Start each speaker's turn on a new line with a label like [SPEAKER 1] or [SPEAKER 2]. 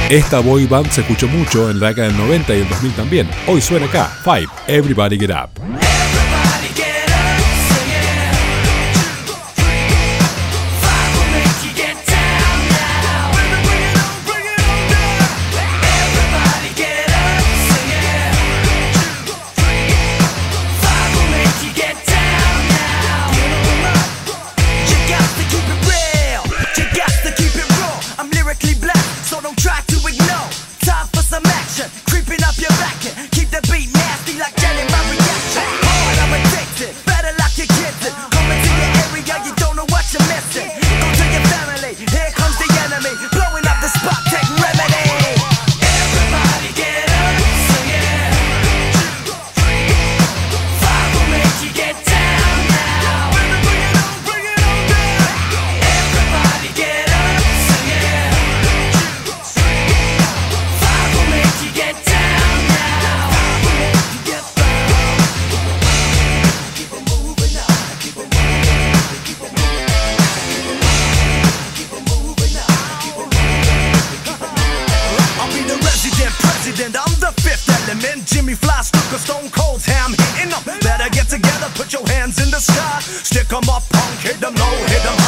[SPEAKER 1] Esta boy band se escuchó mucho en la década del 90 y el 2000 también. Hoy suena acá, Five, Everybody Get Up.
[SPEAKER 2] I'm the fifth element. Jimmy Fly, Stuka, Stone Cold, Ham hitting them. Better get together, put your hands in the sky. Stick 'em up, punk, hit 'em low, hit 'em